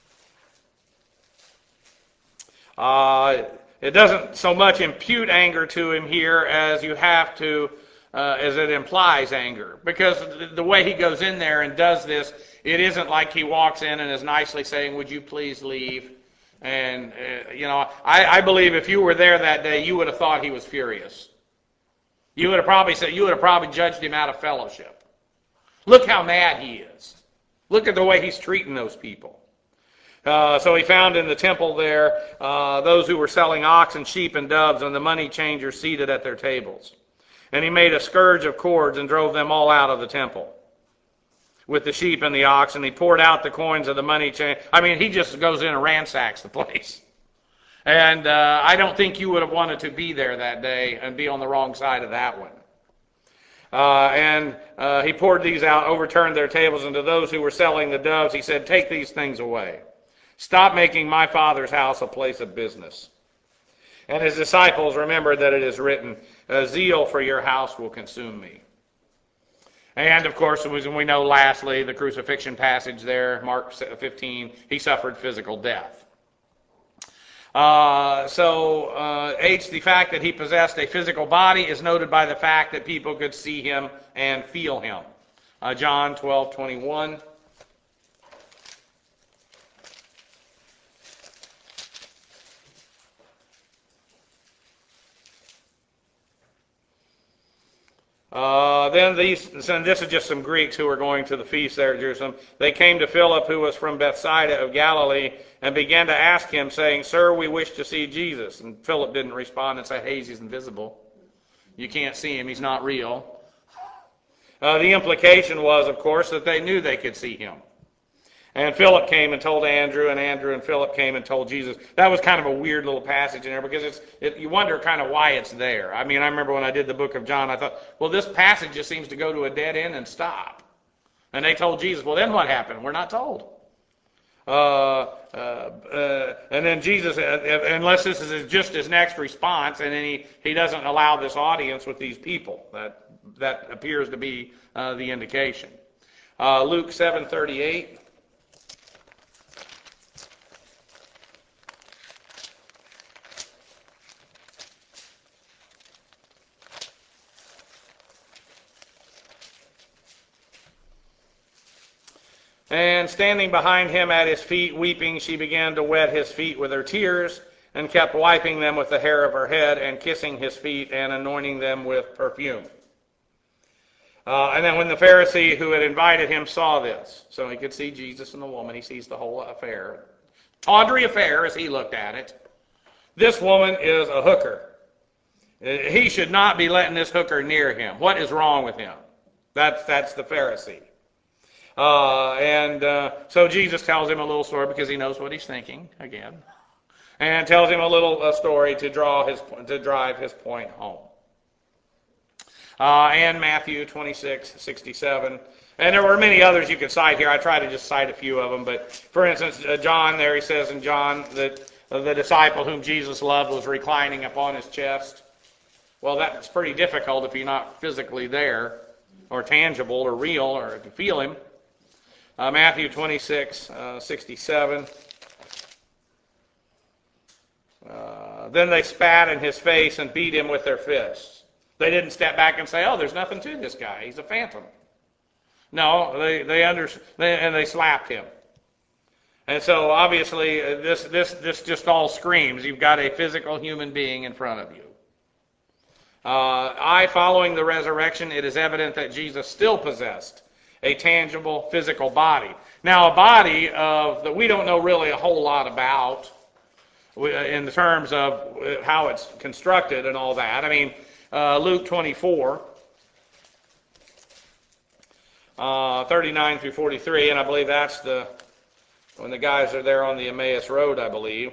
uh, it doesn't so much impute anger to him here as you have to, uh, as it implies anger. Because the way he goes in there and does this, it isn't like he walks in and is nicely saying, would you please leave? And, uh, you know, I, I believe if you were there that day, you would have thought he was furious. You would have probably said, you would have probably judged him out of fellowship. Look how mad he is. Look at the way he's treating those people. Uh, so he found in the temple there uh, those who were selling oxen, sheep, and doves, and the money changers seated at their tables. And he made a scourge of cords and drove them all out of the temple with the sheep and the oxen. He poured out the coins of the money changers. I mean, he just goes in and ransacks the place. And uh, I don't think you would have wanted to be there that day and be on the wrong side of that one. Uh, and uh, he poured these out, overturned their tables, and to those who were selling the doves, he said, "Take these things away. Stop making my Father's house a place of business." And his disciples remembered that it is written, "Zeal for your house will consume me." And, of course, as we know, lastly, the crucifixion passage there, Mark fifteen, he suffered physical death. Uh, so, uh, H, the fact that he possessed a physical body is noted by the fact that people could see him and feel him. Uh, John twelve twenty-one. Uh, then these, and this is just some Greeks who were going to the feast there at Jerusalem. They came to Philip, who was from Bethsaida of Galilee, and began to ask him, saying, "Sir, we wish to see Jesus." And Philip didn't respond and say, "Hey, he's invisible. You can't see him. He's not real." Uh, the implication was, of course, that they knew they could see him. And Philip came and told Andrew, and Andrew and Philip came and told Jesus. That was kind of a weird little passage in there because it's it, you wonder kind of why it's there. I mean, I remember when I did the book of John, I thought, well, this passage just seems to go to a dead end and stop. And they told Jesus, well, then what happened? We're not told. Uh, uh, uh, and then Jesus, uh, unless this is just his next response, and then he, he doesn't allow this audience with these people. That, that appears to be uh, the indication. Uh, Luke seven thirty-eight. And standing behind him at his feet, weeping, she began to wet his feet with her tears, and kept wiping them with the hair of her head, and kissing his feet, and anointing them with perfume. Uh, and then when the Pharisee who had invited him saw this, so he could see Jesus and the woman, he sees the whole affair. Tawdry affair as he looked at it. This woman is a hooker. He should not be letting this hooker near him. What is wrong with him? That's, that's the Pharisee. Uh, and uh, so Jesus tells him a little story because he knows what he's thinking again, and tells him a little uh, story to draw his to drive his point home. Uh, and Matthew twenty-six sixty-seven, and there were many others you could cite here. I try to just cite a few of them, but for instance, uh, John there he says in John that uh, the disciple whom Jesus loved was reclining upon his chest. Well, that's pretty difficult if you're not physically there, or tangible, or real, or to feel him. Uh, Matthew twenty-six sixty-seven. Uh, then they spat in his face and beat him with their fists. They didn't step back and say, "Oh, there's nothing to this guy. He's a phantom." No, they they under they, and they slapped him. And so obviously uh, this this this just all screams you've got a physical human being in front of you. Uh, I, following the resurrection, it is evident that Jesus still possessed a tangible physical body. Now, a body of that we don't know really a whole lot about in terms of how it's constructed and all that. I mean, uh, Luke twenty-four, uh, thirty-nine through forty-three, and I believe that's the when the guys are there on the Emmaus Road, I believe.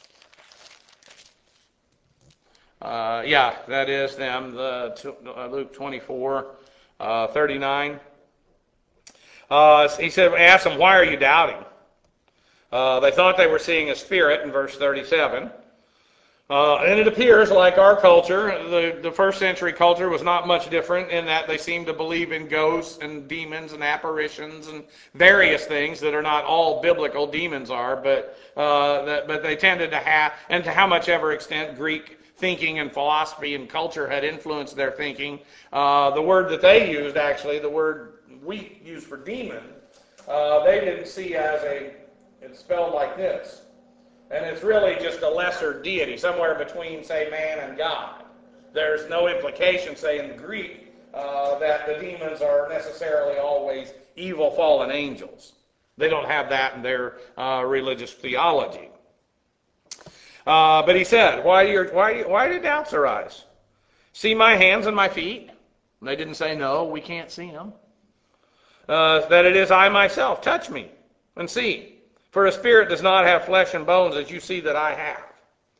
Uh, yeah, that is them, the uh, Luke twenty-four, uh, thirty-nine. Uh, he said, asked them, "Why are you doubting?" Uh, they thought they were seeing a spirit in verse thirty-seven. Uh, and it appears like our culture, the, the first century culture was not much different in that they seemed to believe in ghosts and demons and apparitions and various things that are not all biblical. Demons are, but uh, that, but they tended to have, and to how much ever extent Greek thinking and philosophy and culture had influenced their thinking. Uh, the word that they used, actually, the word we use for demon, uh, they didn't see as a, it's spelled like this. And it's really just a lesser deity, somewhere between, say, man and God. There's no implication, say, in the Greek, uh, that the demons are necessarily always evil fallen angels. They don't have that in their uh, religious theology. Uh, but he said, why, do your, why, why do doubts arise? See my hands and my feet? And they didn't say, no, we can't see them. Uh, that it is I myself. Touch me and see. For a spirit does not have flesh and bones as you see that I have.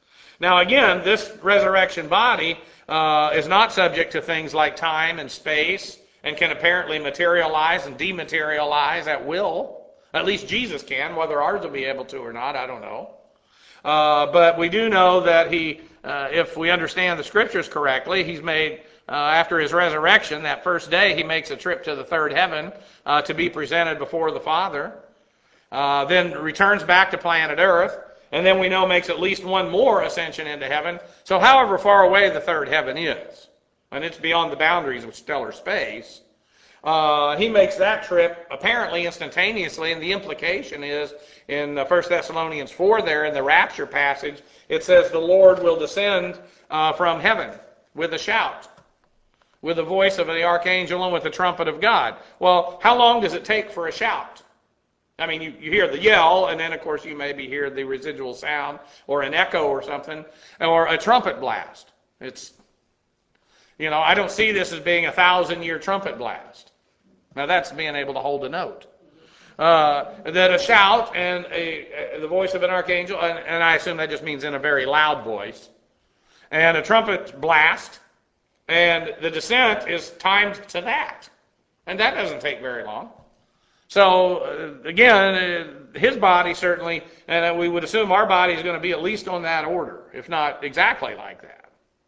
Now again, this resurrection body uh, is not subject to things like time and space, and can apparently materialize and dematerialize at will. At least Jesus can. Whether ours will be able to or not, I don't know. Uh, but we do know that he, uh, if we understand the Scriptures correctly, he's made, uh, after his resurrection, that first day, he makes a trip to the third heaven uh, to be presented before the Father. Uh, then returns back to planet Earth. And then we know makes at least one more ascension into heaven. So however far away the third heaven is, and it's beyond the boundaries of stellar space, uh, he makes that trip apparently instantaneously, and the implication is in First Thessalonians four there in the rapture passage, it says the Lord will descend uh, from heaven with a shout, with the voice of the archangel and with the trumpet of God. Well, how long does it take for a shout? I mean, you, you hear the yell, and then, of course, you maybe hear the residual sound or an echo or something, or a trumpet blast. It's, you know, I don't see this as being a thousand-year trumpet blast. Now, that's being able to hold a note. Uh, that a shout and a, a, the voice of an archangel, and, and I assume that just means in a very loud voice, and a trumpet blast, and the descent is timed to that. And that doesn't take very long. So, uh, again, uh, his body certainly, and uh, we would assume our body is going to be at least on that order, if not exactly like that.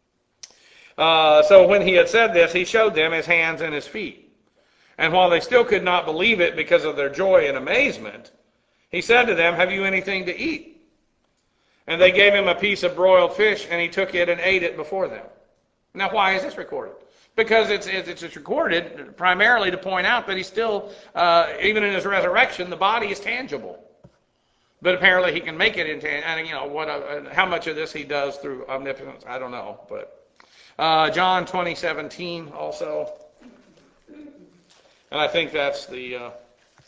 Uh, so when he had said this, he showed them his hands and his feet. And while they still could not believe it because of their joy and amazement, he said to them, "Have you anything to eat?" And they gave him a piece of broiled fish, and he took it and ate it before them. Now, why is this recorded? Because it's, it's it's recorded primarily to point out that he's still, uh, even in his resurrection, the body is tangible. But apparently he can make it intangible. And you know what? Uh, how much of this he does through omnipotence, I don't know. But uh, John twenty seventeen also, and I think that's the. Uh,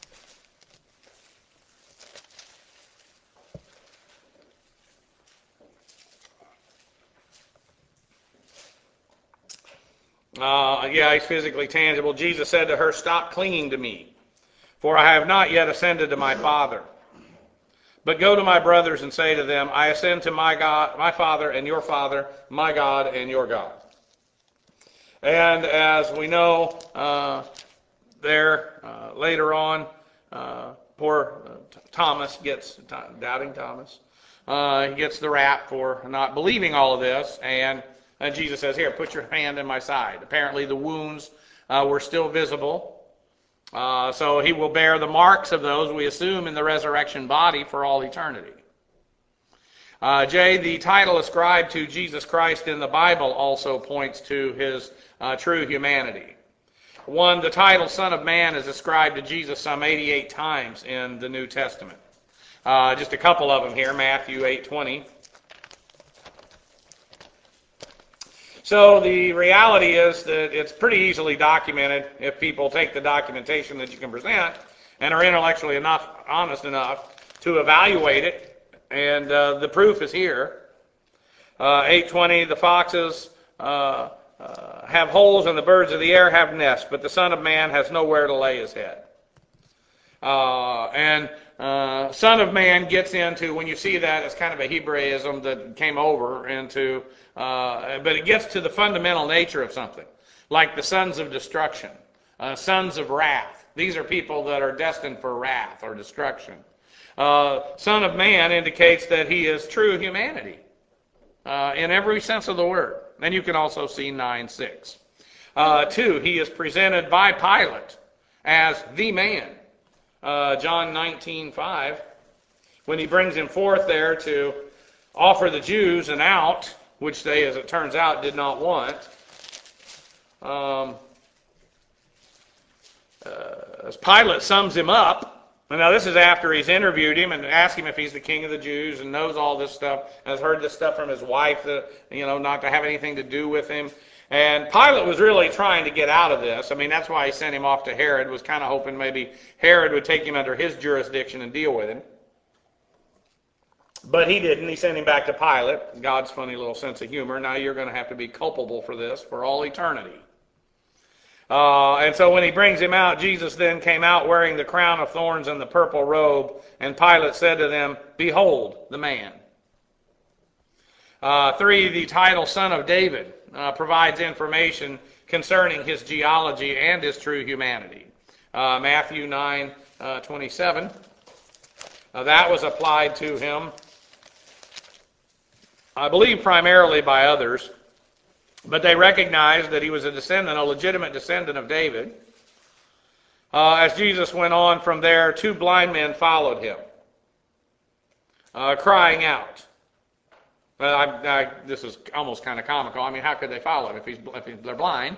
Uh, yeah, he's physically tangible. Jesus said to her, "Stop clinging to me, for I have not yet ascended to my Father. But go to my brothers and say to them, I ascend to my God, my Father and your Father, my God and your God." And as we know, uh, there uh, later on, uh, poor uh, Thomas gets, doubting Thomas, uh, he gets the rap for not believing all of this, and And Jesus says, "Here, put your hand in my side." Apparently the wounds uh, were still visible. Uh, so he will bear the marks of those, we assume, in the resurrection body for all eternity. Uh, Jay, the title ascribed to Jesus Christ in the Bible also points to his uh, true humanity. One, the title Son of Man is ascribed to Jesus some eighty-eight times in the New Testament. Uh, just a couple of them here, Matthew eight twenty. So the reality is that it's pretty easily documented if people take the documentation that you can present and are intellectually enough, honest enough to evaluate it, and uh, the proof is here. Uh, eight twenty, the foxes uh, uh, have holes and the birds of the air have nests, but the Son of Man has nowhere to lay his head. Uh, and uh, Son of Man gets into, when you see that, it's kind of a Hebraism that came over into, uh, but it gets to the fundamental nature of something, like the sons of destruction, uh, sons of wrath. These are people that are destined for wrath or destruction. Uh, Son of Man indicates that he is true humanity uh, in every sense of the word. And you can also see nine six. Uh, two, he is presented by Pilate as the man. Uh, John nineteen five, when he brings him forth there to offer the Jews an out, which they, as it turns out, did not want. Um, uh, as Pilate sums him up, and now this is after he's interviewed him and asked him if he's the king of the Jews and knows all this stuff, and has heard this stuff from his wife, that, you know, not to have anything to do with him. And Pilate was really trying to get out of this. I mean, that's why he sent him off to Herod, was kind of hoping maybe Herod would take him under his jurisdiction and deal with him. But he didn't. He sent him back to Pilate. God's funny little sense of humor. Now you're going to have to be culpable for this for all eternity. Uh, and so when he brings him out, Jesus then came out wearing the crown of thorns and the purple robe. And Pilate said to them, "Behold the man." Uh, three, the title Son of David uh, provides information concerning his geology and his true humanity. Uh, Matthew nine twenty-seven. Uh, that was applied to him, I believe, primarily by others, but they recognized that he was a descendant, a legitimate descendant of David. Uh, as Jesus went on from there, two blind men followed him, uh, crying out. Well, I, I, this is almost kind of comical. I mean, how could they follow him if, he's, if he's, they're blind?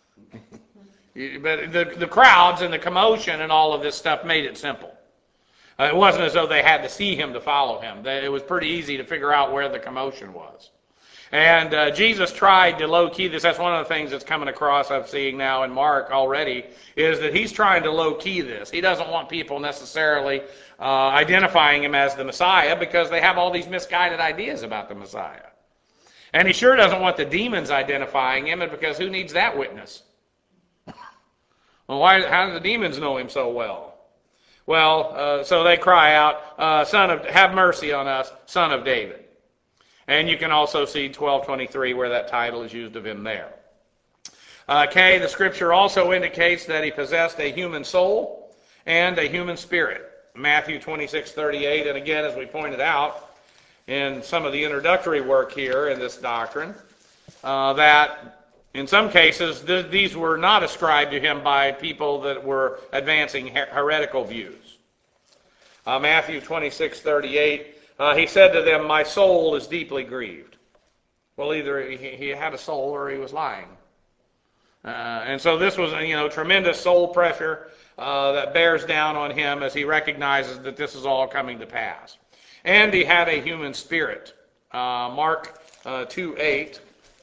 But the, the crowds and the commotion and all of this stuff made it simple. Uh, it wasn't as though they had to see him to follow him. They, it was pretty easy to figure out where the commotion was. And uh, Jesus tried to low-key this. That's one of the things that's coming across, I'm seeing now in Mark already, is that he's trying to low-key this. He doesn't want people necessarily uh, identifying him as the Messiah because they have all these misguided ideas about the Messiah. And he sure doesn't want the demons identifying him because who needs that witness? Well, why? How do the demons know him so well? Well, uh, so they cry out, uh, "Son of, have mercy on us, Son of David." And you can also see twelve twenty-three where that title is used of him there. Uh, K, the scripture also indicates that he possessed a human soul and a human spirit. Matthew twenty-six thirty-eight, and again, as we pointed out in some of the introductory work here in this doctrine, uh, that in some cases th- these were not ascribed to him by people that were advancing her- heretical views. Uh, Matthew twenty-six thirty-eight, Uh, he said to them, "My soul is deeply grieved." Well, either he, he had a soul or he was lying. Uh, and so this was, you know, tremendous soul pressure uh, that bears down on him as he recognizes that this is all coming to pass. And he had a human spirit. Uh, Mark uh, two eight.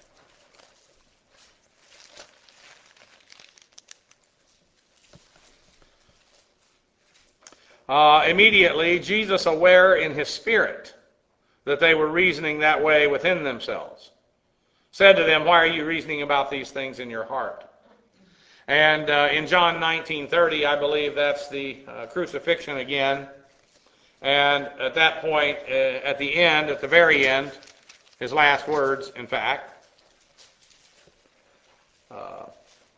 Uh, immediately, Jesus, aware in his spirit that they were reasoning that way within themselves, said to them, "Why are you reasoning about these things in your heart?" And uh, in John nineteen thirty, I believe that's the uh, crucifixion again. And at that point, uh, at the end, at the very end, his last words, in fact, uh,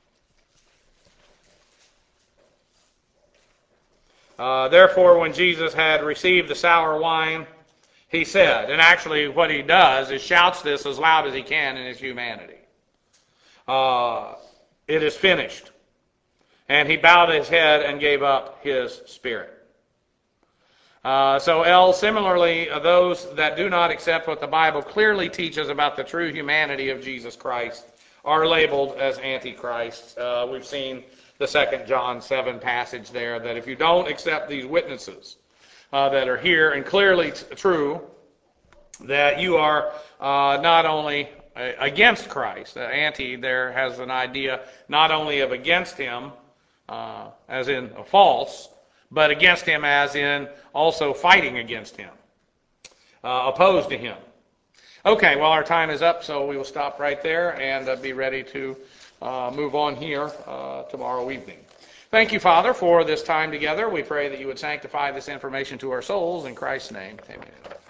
uh, therefore, when Jesus had received the sour wine, he said, and actually what he does is shouts this as loud as he can in his humanity. Uh, it is finished. And he bowed his head and gave up his spirit. Uh, so L, similarly, uh, those that do not accept what the Bible clearly teaches about the true humanity of Jesus Christ are labeled as antichrists. Uh, we've seen the Second John seven passage there, that if you don't accept these witnesses uh, that are here and clearly t- true, that you are uh, not only uh, against Christ. Uh, anti there has an idea not only of against him, uh, as in false, but against him as in also fighting against him, uh, opposed to him. Okay, well, our time is up, so we will stop right there and uh, be ready to uh, move on here uh, tomorrow evening. Thank you, Father, for this time together. We pray that you would sanctify this information to our souls. In Christ's name, amen.